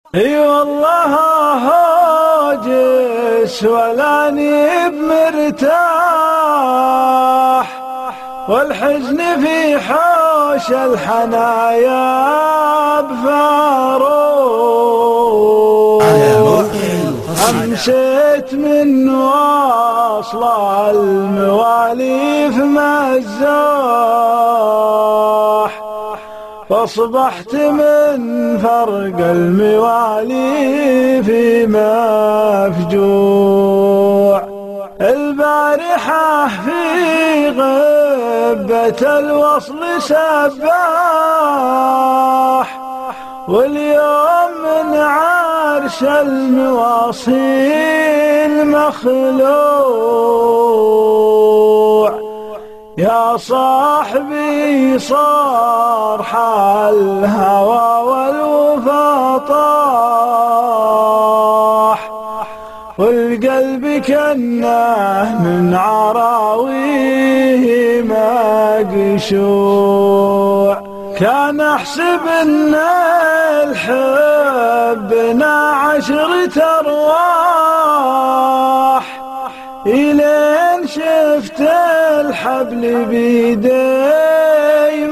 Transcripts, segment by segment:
اي والله هاجس ولاني بمرتاح، والحزن في حوش الحنايا بفاروق. أمسيت من واصل المواليف مزاح، فاصبحت من فرق المواليف مفجوع. البارحة في غبة الوصل سباح، واليوم من عرش المواصيل مخلوع. يا صاحبي صار حال الهوى والوفا طاح، والقلب كنه من عراويه مقشوع. كان احسب ان الحبنا 10 ارواح، إلين شفت الحبل بيدي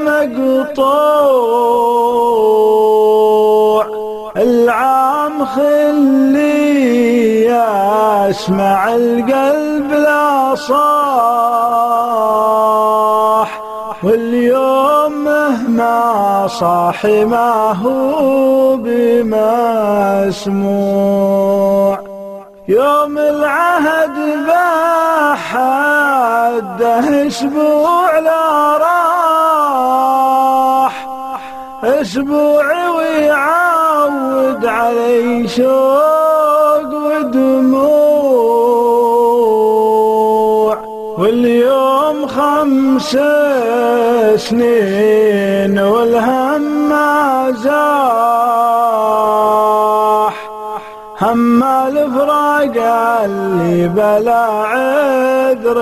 مقطوع. العام خلي اسمع القلب لا صاح، واليوم مهما صاح ما هو بمسموع. يوم العهد بحده اسبوع لا راح، اسبوع ويعود علي شوق ودموع. واليوم 5 سنين والهم ما زاح، هم الفراق اللي بلا عذر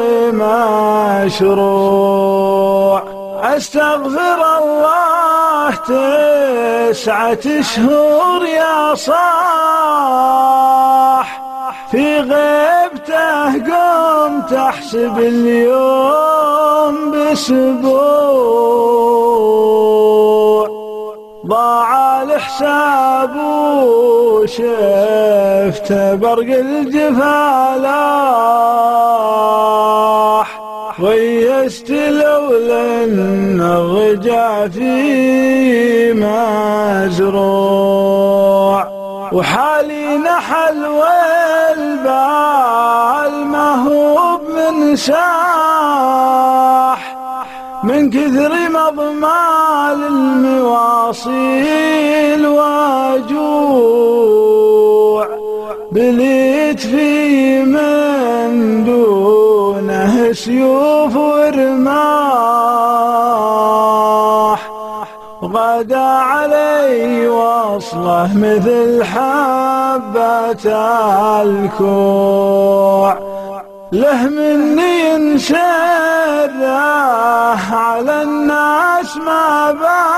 مشروع. استغفر الله 9 شهور يا صاح، في غيبته قمت احسب اليوم باسبوع. ضاع الحساب وشفت برق الجفا لاح، ويست لولا ان الرجا في مزروع. وحالي نحل والبال ما هو من ساح، من كثر مضمال المواصيل وجوع. بليت في من دونه سيوف ورماح، غدا علي وصله مثل حبة الكوع. له مني انشره على الناس ما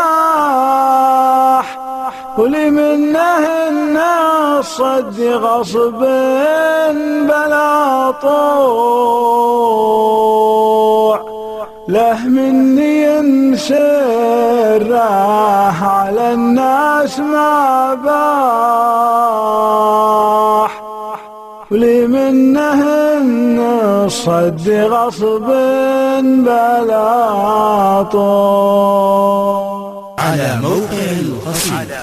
باح، ولي منه الناس صد غصب بلا طوع. له مني انشره على الناس ما باح، ولي منه الصد غصب بلا طوع. على موقع القصيدة.